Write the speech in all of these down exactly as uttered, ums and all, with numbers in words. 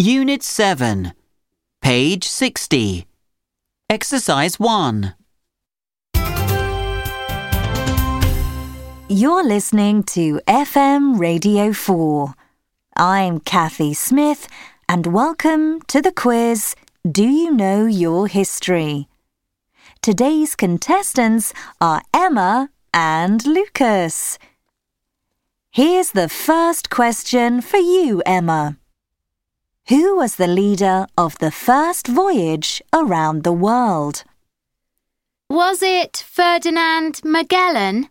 Unit seven, page sixty. Exercise one. You're listening to F M Radio four. I'm Kathy Smith, and welcome to the quiz, Do You Know Your History? Today's contestants are Emma and Lucas. Here's the first question for you, Emma. Who was the leader of the first voyage around the world? Was it Ferdinand Magellan?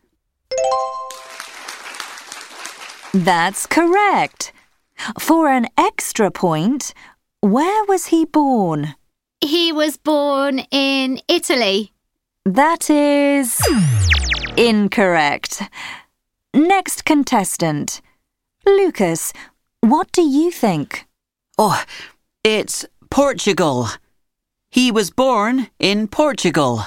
That's correct. For an extra point, where was he born? He was born in Italy. That is incorrect. Next contestant. Lucas, what do you think? Oh, it's Portugal. He was born in Portugal.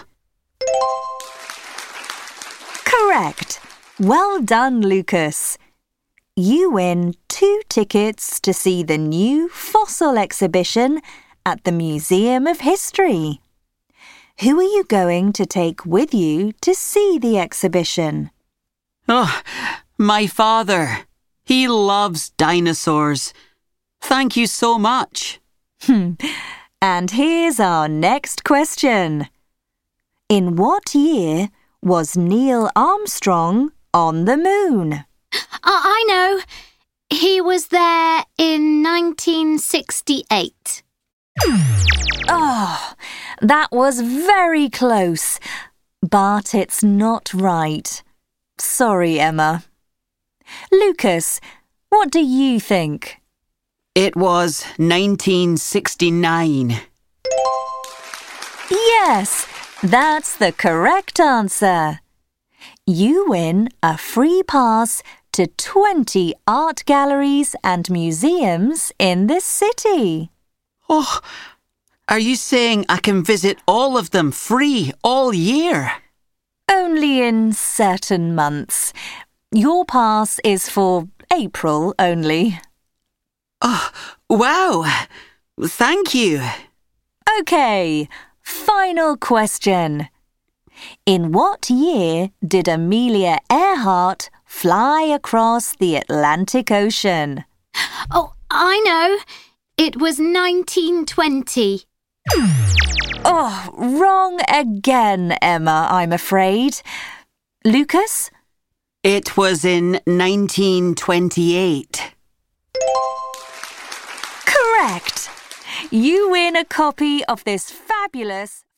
Correct. Well done, Lucas. You win two tickets to see the new fossil exhibition at the Museum of History. Who are you going to take with you to see the exhibition? Oh, my father. He loves dinosaurs. Thank you so much. And here's our next question. In what year was Neil Armstrong on the moon? Uh, I know. He was there in nineteen sixty-eight. Oh, that was very close, but it's not right. Sorry, Emma. Lucas, what do you think? It was nineteen sixty-nine. Yes, that's the correct answer. You win a free pass to twenty art galleries and museums in the city. Oh, are you saying I can visit all of them free all year? Only in certain months. Your pass is for April only. Oh, wow. Thank you. OK, final question. In what year did Amelia Earhart fly across the Atlantic Ocean? Oh, I know. It was nineteen twenty. Oh, wrong again, Emma, I'm afraid. Lucas? It was in nineteen twenty-eight. Correct. You win a copy of this fabulous